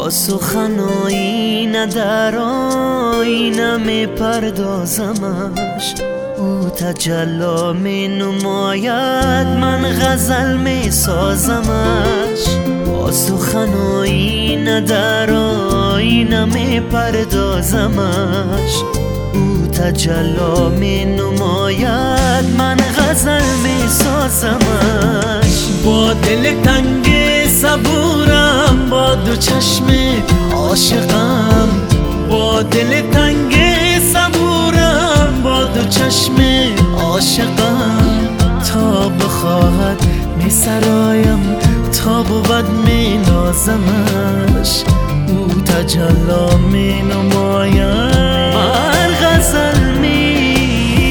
با سخنایی نه در آینه می پردازمش، او تجلی می نماید من غزل می سازمش. با سخنایی نه در آینه می پردازمش، او تجلی می نماید من غزل می سازمش. با دل تنگ صبورم، با دو چشم عاشقم، با دل تنگ صبورم، با دو چشم عاشقم. تا بخواهد می سرایم، تا بود می نازمش، او تجلی می نماید من غزل می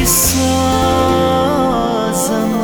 سازمش.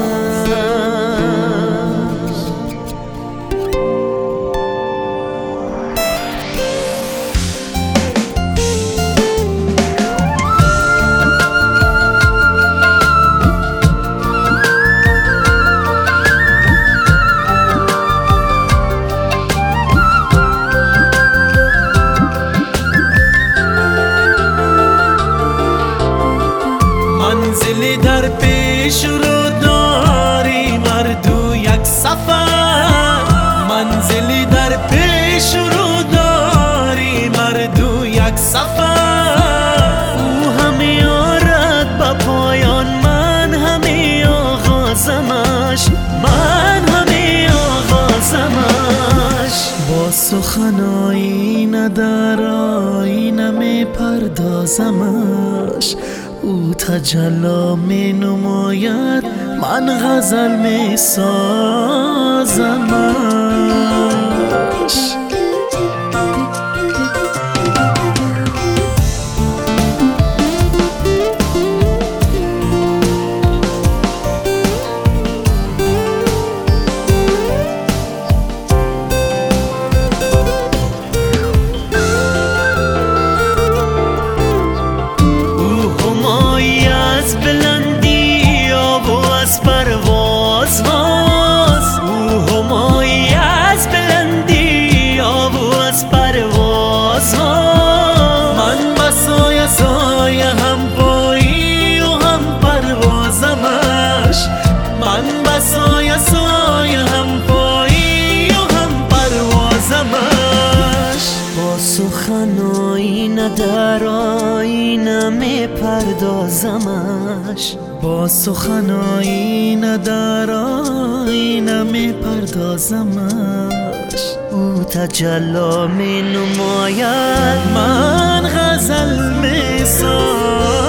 منزلی در پیش رو داری مردو یک سفر، منزلی در پیش رو داری مردو یک سفر. او همی آرد به پایان، من همی آغازمش، من همی آغازمش. با سخنایی نه در آینه می پردازمش، او تجلی می نماید من غزل می سازمش. من بسای سای هم پایی و هم پروازمش. با سخنایی نه در آینه می پردازمش، با سخنایی نه در آینه می پردازمش. او تجلی می نماید من غزل می سازمش.